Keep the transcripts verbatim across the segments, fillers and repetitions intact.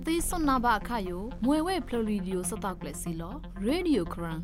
Kati sonaba akayo, mwewe pluridio sataklesilo, radio kran.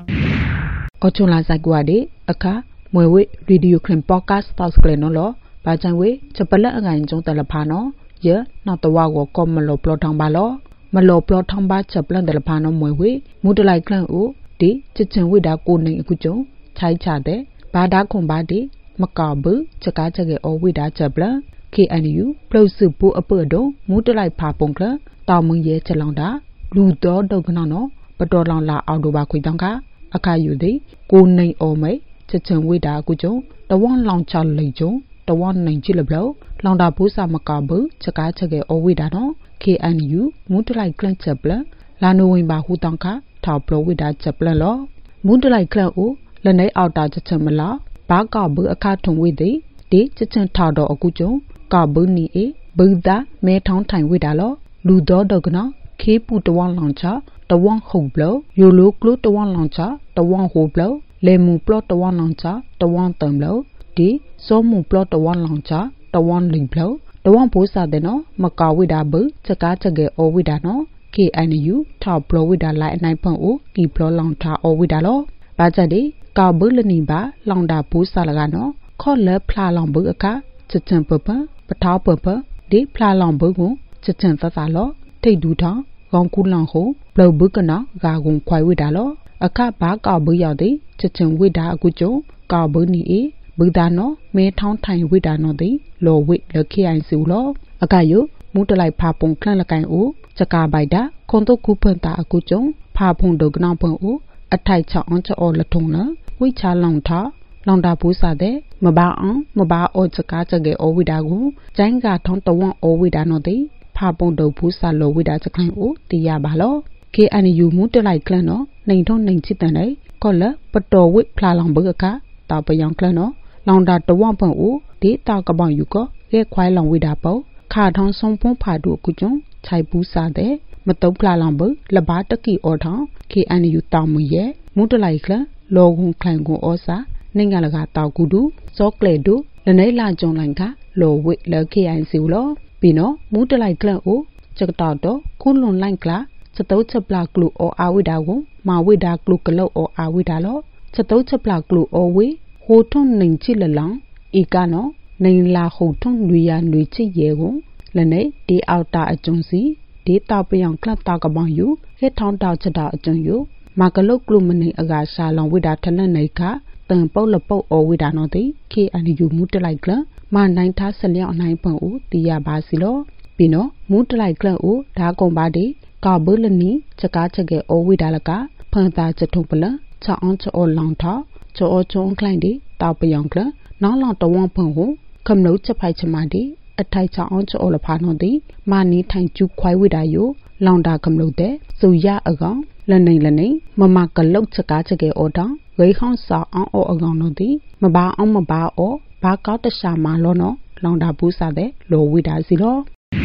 Ochula Zagwadi, Aka, mwewe radio kran podcast taskleno, Bajanwe, Chapala Aganjong Telepano, Ye, not the wago come malo plotambalo, malo plotamba chaplan telepano mwewe, Mudalai clan u, di, Chichen wida kuning kujo, Chai chade, Bada kombadi, Makabu, Chakachage or wida chapla. K and U, close to Poo a Purdo, Mutalai Papunkla, Tamu Ye Chalanda, Ludo Dognano, Padolan La Aldobaquidanka, Akayude, Gunay Ome, Chichen Wida Gujo, the one long child lejo, the one named Chilablo, Londa Pusa Macabu, Chakachage or Widano, K and U, Mutalai Clan Chapler, Lanuimba Hutanka, Taplo Wida Chapler Law, Mutalai Clan U, Lene Alda Chamala, Bagabu a cartoon with thee, De Chichen Tado Ogujo. Kabuni e, Buddha, May Town Time with Allo, Ludo Dogna, Keep with the one launcher, the one who blow, you look glue the one launcher, the one who blow, Lemu plot the one launcher, the one term blow, D, so mu plot the one launcher, the one link blow, the one poster the no, Maca with a boo, Chakachage or with a no, K and U, top blow with a light nine point oh, keep blow launcher or with a law, Bajadi, Kabulaniba, Londa Pusa Lagano, call le pla lombuka, Chichen purple. Patao purple, de pla long burgo, chichen sasalo, te duta, gong kulang ho, blow burgana, gagun quai widalo, a cat bag or buyade, chichen wida gujo, garbuni e, budano, may town time widano de, low wit the key and sulo, a gayo, mutalai papong clan lakai o, chaka baida, konto kupenta agujo, papong dognapon o, a tight cha oncha or latona, which are long ta. Londa Pusa de, Maba, Maba or Chakachage or Widago, Janga Tonto one or Widano de, Papondo Pusa low without a clan o, the Yabalo, K and U mutilai clano, Naton Nanchitane, Collar, Pato with Plalong Burgaka, Tapa young clano, Londa the one point o, de talk about Yuko, get quite long widapo, Cardon son Pompado Kujon, Chai Pusa de, Mato Plalambu, Labataki or town, K and U Tamuye, mutilai clan, Logun Clango Osa. Ningalaga Tagudu, Socledu, Lanela John Lanka, Low with Lucky and Silo, Pino, Mutalai Clan O, Chakatato, Kulon Lankla, Chatocha Black Glue or Awidago, Mawida Glucalo or Awidalo, Chatocha Black Glue or we, Hoton Ninchilang, Igano, Ningla Hoton Luya Nuichi Yego, Lene, de Alta a Jonsi, de Tapian Club Tagaban you, He Town Dauchada a Jon you, Magalo Glumini Agasha along without Teleneka. Teng po le po o widano de, K and U mutalai clan, man nine tasselia on nine point o, the Yabasilo, Pino, mutalai clan o, Dagon body, Garbulani, Chakachage o widalaka, Panta Chatopala, Cha onto or long ta, Cho or Chon Clandy, Taupa youngler, non long to one point o, come no chapachamadi, a tight cha onto all upano de, mani time to quite widayo, long da come no de, so ya agon, learning learning, Mamma look Chakachage or down. Gay Hon saw on or agonodi, Maba on Maba or back out the Shama Lono, Londa Busa de, low with Azilo.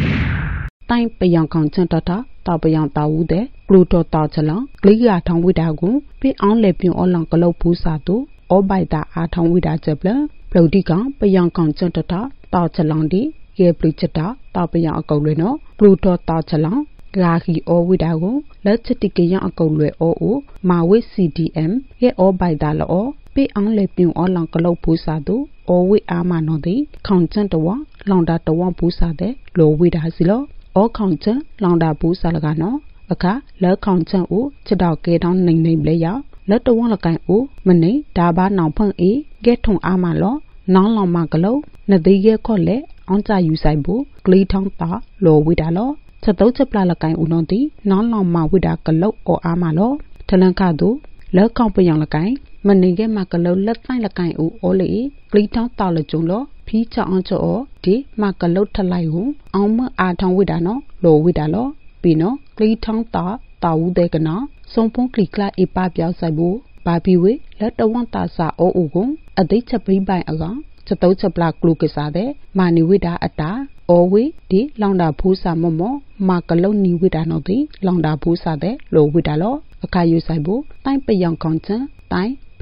Time beyond contentata, Tabayan Taude, Gluto Tauchala, Gliga town with Agu, be on lepin or Lankalo Pusatu, or by that atom with Azebler, Plodiga, beyond contentata, Tauchalandi, Ye Plichata, Tabayan Agolino, Gluto Tauchalan. Lagi or widago, let's take a young golwe or ma with C D M, ye or by dollar or be on lepin or lankalo pusado, or we are manodi, content one, londa the one pusade, low with hasilo, or content, londa pusalagano, a car, le content o, chadao get on name layer, let the one lakai o, money, daba nampang e, get on amalo, non long magalo, nadia colle, onta usaibu, gliton ta, low with alo. Chatocha Plalakai Unodi, non long ma wida kalo or amalo, Talankado, Le Compayang Lakai, Manige Macalo, let find Lakai u ole, Gliton Talajulo, Peter Ancho or, De Macalo Talayu, Alma Aton Widano, Low Widalo, Pino, Gliton Ta, Tau Degana, Sompon Clicla e Babia Sabu, Babiwe, let the one tasa or Ugun, a data be by agon, Chatocha Black Lucasade, Mani Wida Ata. Owe, de Londa Pusa Momo, Macaloni widano de, Londa Pusa de, low widalo, a cayu saibo, time pe young content, time, plow,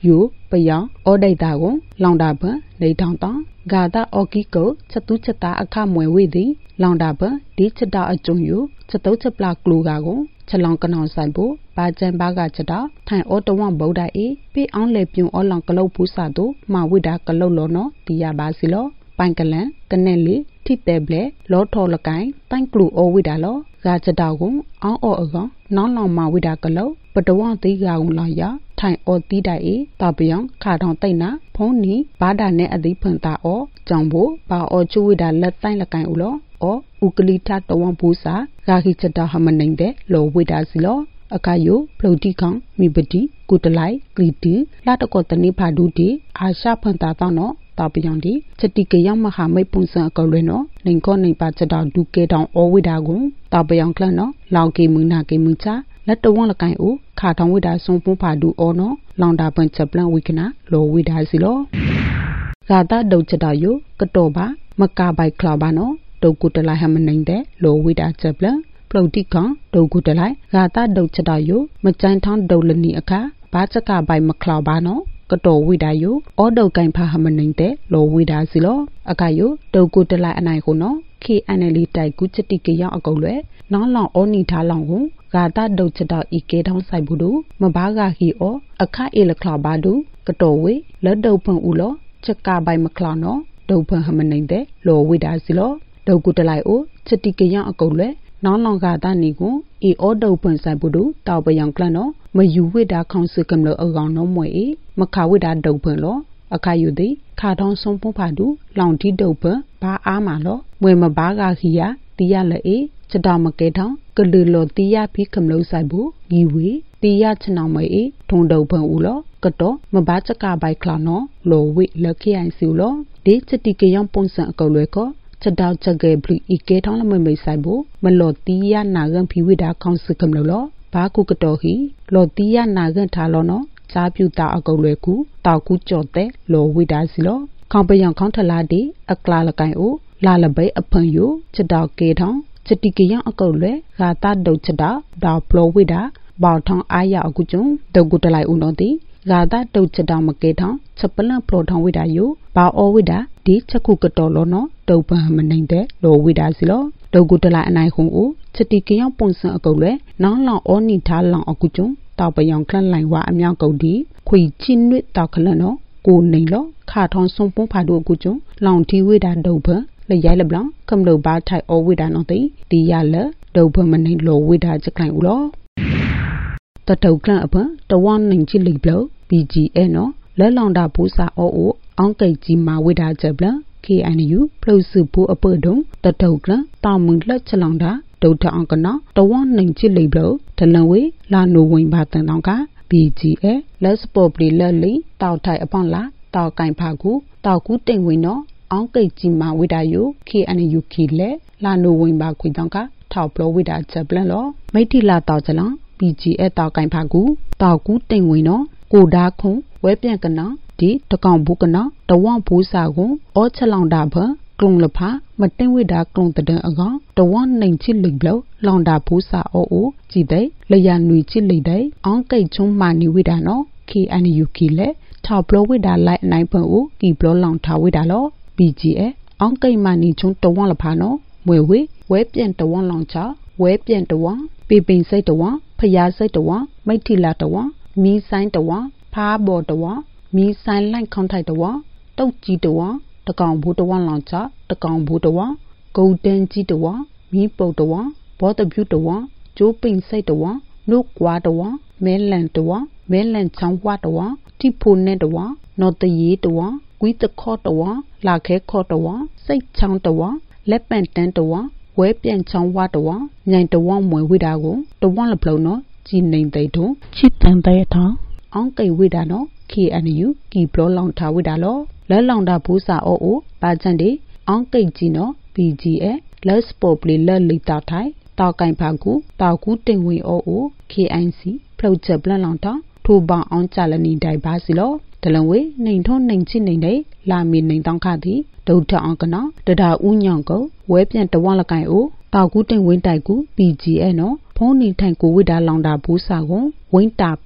ယူပယောင်အော်ဒိုက်တာကိုလောင်တာပန်နေထောင်တောင်ဂါတာအော်ကီကိုချက်တူးချက်တာအခမွယ်ဝေသည်လောင်တာပန်ဒီချက်တာအကျုံယူချက်တုတ်ချက်ပလာကလူကာကိုချက်လောင်ကနောင်ဆိုင်ဖို့ဘာကျန်ဘာကချက်တာထိုင်အော်တဝံဗုဒ္ဓအေပေးအောင်လေပြုံအော်လောင်ကလုတ်ဘူးစာတို့မဝိတာကလုတ်လောနော်တီရပါစီလောပိုင်ကလန်ကနေလီထိတဲဘလေလောထော်လကိုင်းတိုင်ကလူအော်ဝိတာလောဂါချက်တာကိုအောင်းအော်အကောင်နောင်းလောင်မဝိတာကလုတ်ပတဝံတိကာုံလာရထိုင်အော်တီတိုင်အေတပယံခါထောင်တိတ်နာဖုံးနီဘာဒါနဲ့အသည်ဖွန်တာအောကြောင့်ဖို့ဘာအော်ချူဝိတာလက်တိုင်းလကိုင်းဦးလောအောဥကလီတာတဝံဘူးစာဂါခိချက်တာဟမနေတဲ့လောဝိတာစီလောအခါယုဖလုတ်တိကောင်မိပတိကုတလိုက်ကလီတီလာတကောတနိဖာဒုတိအာရှဖွန်တာတောင်းတော့တပယံဒီချက်တိကယမဟာမိတ်ပုံစံအကောလွဲ့နော်နေကောနေပါချက်တော်ဒုကေတောင်အောဝိတာကိုတပယံကလနော်လောင်ကေမူနာကေမူချလက်တဝံလကိုင်းဦးခါထောင်ဝိတာစုံပုံဖာဒူအောနော်လောင်တာပန်ချက်ပလန်ဝိကနာလောဝိတာစီလောဂါတာဒုတ်ချက်တော်ယုကတော်ပါမကာပိုက်ခလာပါနော်ဒုတ်ကုတလိုက်ဟမနေတဲ့လောဝိတာချက်ပလန်ပလုတ်တိကောင်ဒုတ်ကုတလိုက်ဂါတာဒုတ်ချက်တော်ယုမကြိုင်ထောင်းဒုတ်လနီအခါဘာချက်ကပိုက်မခလာပါနော်ကတော်ဝိဒါယအောဒုတ်ကိုင်ဖာဟမနေတဲ့လောဝိဒါစီလောအခါယဒုတ်ကုတလိုက်အနိုင်ခုနော် K N L တိုက်ကုချက်တိကရောက်အကုတ်လွဲနောင်းလောင်အောနီထားလောင်ကိုဂါတာဒုတ်ချက်တော်ဤကေထောင်းဆိုင်ဘူးတို့မဘာဂါဟီအောအခါအေလခလာဘာဒုကတော်ဝေလက်ဒုတ်ဖွန်ဦးလောချက်ကပိုင်မခလာနော်ဒုတ်ဖွန်ဟမနေတဲ့လောဝိဒါစီလောဒုတ်ကုတလိုက်အိုချက်တိကရောက်အကုတ်လွဲနောင်းလောင်ဂါတာနီကိုဤအောဒုတ်ဖွန်ဆိုင်ဘူးတို့တောက်ပယံကလနော်မယူဝိဒါခေါင်စကံလောအကောင်နော်မွေမခါဝိဒါဒုတ်ဖွန်လောအခါယူသည်ခါထောင်းဆုံးဖုံးဖာဒူလောင်တီဒုတ်ဖွန်ဘာအားမာလောမွေမဘာဂါခီယာတီရလေအေချက်တော်မကဲထောင်းကလူလောတီရဖီကမလို့ဆိုင်ဘူးဂီဝေတီရချနောင်မအေထုံဒုတ်ဖွန်ဦးလောကတော့မဘာချက်ကပိုက်ခလာနော်လောဝိလက်ခိအိုင်စီလောဒီချက်တိကယံပုံစံအကောလွဲကောချက်တောက်ချက်ကဲဘလီကေထောင်းလမမိဆိုင်ဘူးမလောတီရနာဂံဖီဝိဒါခေါင်စကံလို့လောဘာကုကတော်ဟီလောတီရနာဂံထားလောနော်ဇာပြူတာအကုတ်လွဲကူတောက်ကူကြော်တဲ့လောဝိဒါစီလောခေါပယံခေါထလာဒီအကလာလကိုင်အိုလာလပိအဖန်ယိုချက်တောက်ကေထောင်းချက်တိကယံအကုတ်လွဲဂါတာဒုတ်ချက်တာဒါပလောဝိဒါဘောက်ထောင်းအားရအကုကျုံဒုတ်ကုတလိုက်ဦးနော်တိဂါတာဒုတ်ချက်တောင်မကေထောင်းချက်ပလန့်ပလောထောင်းဝိဒါယိုဘာအောဝိဒါဒီချက်ခုကတော်လောနော်ဒုတ်ပန်မနေတဲ့လောဝိဒါစီလောဒုတ်ကုတလိုက်အနိုင်ခုံဦးချက်တိကယံပုံစံအကုတ်လွဲနောင်းလောင်အောနီထားလောင်အကုကျုံတောက်ပယံခလန့်လိုင်ဝါအမြောက်ကုတ်ဒီခွေချင်းနွစ်တောက်ခလန့်နော်ကိုနေလောခါထောင်းဆုံးပုံးဖာတို့အကုကျုံလောင်တီဝိဒါဒုတ်ပန်လေရိုင်လဘလန်ကမ္လုဘာထိုင်အောဝိဒါနော်တိဒီရလဒုတ်ပန်မနေလောဝိဒါချက်ခိုင်ဦးလောတတုတ်ကလန့်အပန်တဝနိုင်ချီလိဘလ B G A နော်လဲလောင်တာဘူးစာအောအိုအောင်ကိတ်ကြီးမာဝိဒါချက်ပလ K N U ပလုစုဘူးအပဒုံတတုတ်ကလန့်တာမွန်လက်ချလောင်တာဒုတ်ထအောင်ကနော်တဝနိုင်ချီလိဘလဒလန်ဝေလာနိုဝင်ဘာတန်တောင်က B G A လက်စပေါ်ပလီလက်လီတောက်ထိုင်အပေါင်လာတောက်ကင်ဖာကူတောက်ကူတိန်ဝင်နော်အောင်ကိတ်ကြီးမာဝိဒါယို K N U ခီလဲလာနိုဝင်ဘာခွေတောင်ကထောက်ပလဝိဒါချက်ပလန်လောမိတ်တီလာတောက်ချလောင် B G A တောက်ကင်ဖာကူတောက်ကူတိန်ဝင်နော်ကိုဒါခုံဝဲပြန်ကနော်ဒီတကောင်ဘူးကနော်တဝဘူးစာကိုအောချက်လောင်တာဘကလုံလဖာမတင်ဝိဒါကလုံတဒံအကောင်တဝနိုင်ချစ်လိဘလလောင်တာဘူးစာအိုအိုကြည်တဲ့လျာနွေချစ်လိတဲ့အောင်ကိတ်ချုံမာနီဝိဒါနော် K N U ခီလဲထောက်ပလဝိဒါလိုက်နိုင်ဖွန်ဦးကီဘလလောင်ထားဝိဒါလော B G A အောင်ကိတ်မာနီချုံတဝလဖာနော်မွေဝေဝဲပြန်တဝလောင်ချဝဲပြန်တဝပေပိန်စိတ်တဝဖျားစိတ်တဝမိတ်ထီလာတဝမီဆိုင်တဝဖားဘော်တဝမီဆိုင်လိုက်ခေါင်းထိုက်တဝတုတ်ကြီးတဝတကောင်ဘူးတဝလောင်ချတကောင်ဘူးတဝဂုတ်တန်ကြီးတဝမီပုတ်တဝဘောတပြူတဝကျိုးပိန်စိတ်တဝနှုတ်ကွာတဝမဲလန်တဝမဲလန်ချောင်းဝတဝတိဖိုနဲ့တဝနော်တရီတဝကွီးတခေါ်တဝလာခဲခေါ်တဝစိတ်ချောင်းတဝလက်ပန်တန်းတဝဝဲပြန်ချောင်းဝတဝညိုင်တဝမွေဝိတာကိုတဝလပလုံးနော်ကြည်နေသိတုံချစ်တန်တဲ့ထောင်းအောင်ကိဝိဒါနော် K N U ကီပလောလောင်ထားဝိဒါလောလဲလောင်တာဘူးစာအိုအိုပါချန်ဒီအောင်ကိကြီးနော် B G A လက်စပေါ်ပလီလက်လီတာထိုင်တောက်ကင်ဖာကူတောက်ကူတင်ဝင်းအိုအို K I C ဖလုတ်ချက်ပလန်လောင်တာထိုးပေါအောင်အောင်ကြလနီတိုင်ပါစီလောဒလန်ဝေနှိမ်ထုံးနှိမ်ချစ်နှိမ်နေလာမီနှိမ်တောင်းခသည်ဒုတ်ထအောင်ကနော်တဒါဦးညောင်ကိုဝဲပြန်တဝလကိုင်အိုတောက်ကူတင်ဝင်းတိုက်ကူ B G A နော်ဖုံးနီထိုင်ကိုဝိဒါလောင်တာဘူးစာကိုဝင်းတာပန်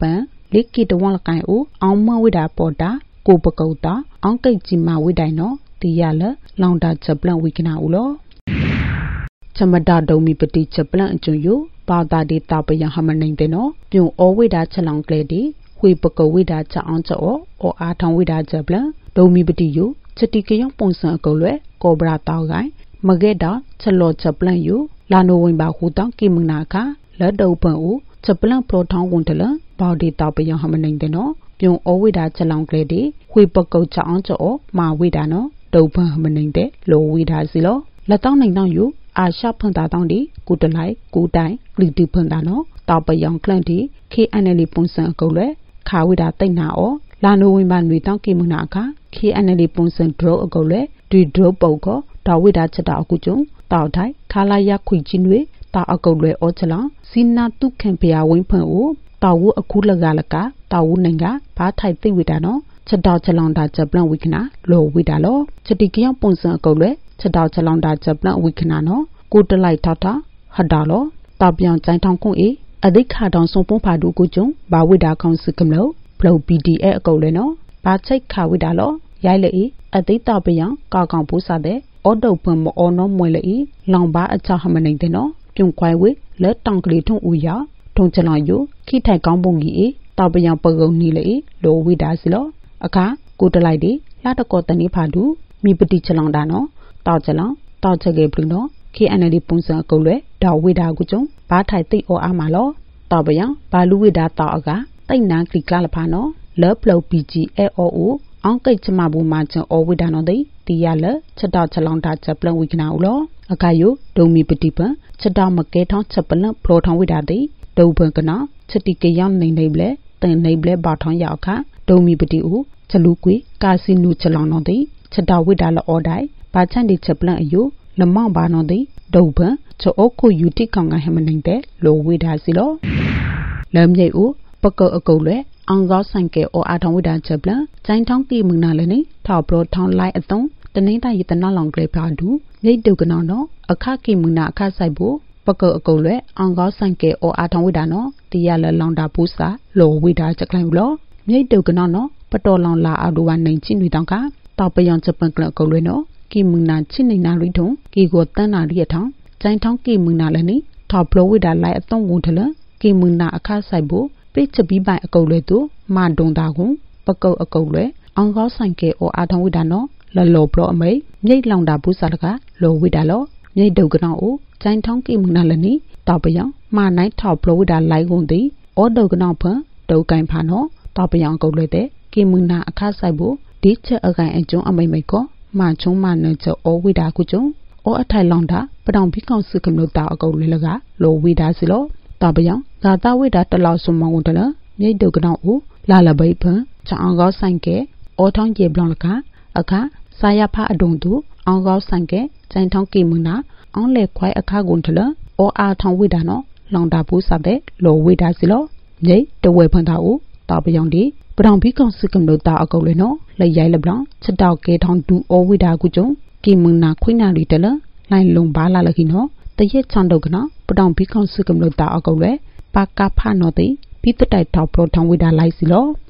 ลิกิตวันละกันอูเอาเมื่อวิดาปอดากูปะกูตาอังกิจิมาวิดัยเนาะตียาละลองดาจับลังวิกนาอูโลจำดาดมีปฏิจับลังจุยูปาตาดีตาไปยังหามันนิงเตเนาะပြုံอวิดาฉลองเกลดีหွေပကောဝိဒါချအောင်ချောအောအာထောင်ဝိဒါချက်ပလဒုံမီပတိယချက်တိကယောပုံစံအကုလွဲကောဘရာတောက်ကိုင်မကဲတာချက်လောချက်ပလန်ယူလာနိုဝင်ပါဟူတောင်းကိမနာခလက်ဒုံပန်ဦးချက်ပလန်ပရိုထောင်းဝန်တလဘော်ဒီတောက်ပယဟမနိန်တဲ့နော်ပြုံအဝိဒါချက်လောင်ကလေးဒီหွေပကောချအောင်ချောမာဝိဒါနော်ဒုံပန်ဟမနိန်တဲ့လိုဝိဒါစီလောလက်တောင်းနိုင်တောင်းယူအာရှဖွန်တာတောင်းဒီကုတလိုက်ကူတိုင်ကလီတီဖွန်တာနော်တောက်ပယောင်ကလန်ဒီ เค เอ็น แอล ပုံစံအကုလွဲခါဝိဒါတိတ်နာအောလာနိုဝင်ဘာနွေတောင်းကိမနာခ เค เอ็น แอล ပုံစံဒရောအကုလဲဒီဒရောပုတ်ကောဒါဝိဒါချက်တာအခုကျုံတောက်ထိုင်ခါလာရခွေချင်းနွေတာအကုလွဲအောချလောင်စီနာတုခံဖျာဝင်းဖန်အိုတောက်ဝအခုလကလကတောက်ဝနိုင်ကဘာထိုင်သိဝိဒါနော်ချက်တောက်ချလောင်တာချက်ပလန်ဝိခနာလောဝိဒါလောချက်တိကယောပုံစံအကုလွဲချက်တောက်ချလောင်တာချက်ပလန်ဝိခနာနော်ကိုတလိုက်ထောက်တာဟတ်တာလောတောက်ပြောင်ကျိုင်းထောင်းကွန်းအေအဒိခါတောင်စုံပုံဖာဒူကိုကျုံဘာဝိဒါကောင်စကမလို့ဘလော ပီ ဒီ အက် အကုတ်လဲနော်ဘာချိတ်ခါဝိဒါလောရိုက်လေအသိတောက်ပယံကောက်ကောင်ပူစားတဲ့အော်ဒုတ်ဖွန်မောနော်မွဲလေလောင်ဘာအချဟမနေတဲ့နော်ပြုံခွိုင်ဝေလက်တောင်ကလေးထုံဦးရထုံချလောင်ယူခိထိုက်ကောင်းပုံကြီးတောက်ပယံပကုံနီလေလိုဝိဒါစီလောအခါကိုတလိုက်ဒီလာတကောတနိဖာဒူမိပတိချလောင်တာနော်တောက်ချလောင်တောက်ချက်ကေပလူနော် เค เอ็น แอล ပုံစံအကုတ်လဲဒေါဝိဒါကိုကျုံဘာထိုက်သိအောအားမှာလောတောက်ပယံဘာလူဝိဒါတောက်အကတိတ်နာကလီကလဖာနော်လောပလော ပီ ဂျီ အက် အောအိုအောင်ကိတ်ချမဘူမာချံအောဝိဒါနော်တိတီရလချက်တောက်ချလောင်တာချက်ပလန်ဝိကနာဦးလောအကယုဒုံမီပတိပန်ချက်တောက်မကဲထောင်းချက်ပလန်ပလောထောင်းဝိဒါတိဒုံပန်ကနာချက်တိကယောင်နေနေဘလဲတင်နေဘလဲဘာထောင်းရောက်ခဒုံမီပတိဦးချက်လူကွေကာစီနူချက်လောင်နော်တိချက်တောက်ဝိဒါလောအောဒိုင်ဘာချန်ဒီချက်ပလန်အယုလမောင်ဘာနော်တိဒုံပန်ချောအခုယူတိကောင်ကဟမနေတဲ့လိုဝိဒါစီလောလမ်းမြိတ်ဦးပကောအကုတ်လဲအောင်ကောဆိုင်ကဲအောအာထောင်းဝိဒါချက်ပလန်ကျိုင်းထောင်းကိမနာလဲနေထောက်ပလောထောင်းလိုက်အတုံးတနိတိုင်းရတနာလောင်ကလေးပါဒူမြိတ်ဒုကနောနော်အခကိမနာအခဆိုင်ဖို့ပကောအကုတ်လဲအောင်ကောဆိုင်ကဲအောအာထောင်းဝိဒါနော်တီရလဲလောင်တာပူစာလိုဝိဒါချက်ကလိုင်လောမြိတ်ဒုကနောနော်ပတော်လောင်လာအော်ဒိုဝနိုင်ချင်းတွေတောင်းကတောက်ပယံချက်ပန်ကလအကုတ်လဲနော်ကိမနာချင်းနေနာရီထုံကီကိုတန်းနာရီထောင်းကျိုင်းထောင်းကိမနာလဲနေထောက်ပလောဝိဒါလိုက်အတုံးဝန်ထလကိမနာအခဆိုင်ဖို့ပိတ်ချပြီးပိုင်အကုတ်လဲသူမာဒုံတာကွန်ပကုတ်အကုတ်လဲအောင်ကောဆိုင်ကဲအောအာထောင်းဝိဒါနော်လလောပလောအမိတ်မြိတ်လောင်တာဘူးစားတကလောဝိဒါလောမြိတ်ဒုကနောအိုကျိုင်းထောင်းကိမနာလနီတောက်ပယံမာနိုင်ထောက်ပလောဝိဒါလိုက်ကုန်သည်အောဒုကနောဖန်ဒုကိုင်ဖာနော်တောက်ပယံအကုတ်လဲတဲ့ကိမနာအခဆိုင်ဖို့ဒီချက်အကိုင်အကျုံအမိတ်မိတ်ကောမာချုံမာနချောဝိဒါကုကျုံအောအထိုင်လောင်တာပတောင်ဘီကောင်စုကမလို့တာအကုတ်လဲလကလောဝိဒါစီလောတောက်ပယံဂါတာဝိဒါတလောက်စုံမောင်တလမြိတ်ဒုကနောအိုလာလဘိဖန်ချောင်းကောဆိုင်ကဲအောထောင်းကျေဘလောင်လကအခါစာရဖအဒုံတူအောင်ကောဆိုင်ကဲကျိုင်းထောင်းကိမနာအောင်လေခွိုင်အခါကွန်ထလအောအာထောင်းဝိဒါနော်လောင်တာဘူးစတဲ့လောဝိဒါစီလောမြိတ်တဝဲဖန်တာအိုတောက်ပယံဒီပတောင်ဘီကောင်စုကမလို့တာအကုတ်လဲနော်လက်ရိုက်လဘလောင်ချက်တောက်ကဲထောင်းဒူအောဝိဒါကုကျုံကိမနာခွိနာရီတလလိုင်လုံပါလာလခိနော်တရက်ချန်ဒုကနောပတောင်ဘီကောင်စုကမလို့တာအကုတ်လဲပါကဖာနော်တိပြီးတတိုက်ထောက်ပလောထောင်းဝိဒါလိုက်စီလော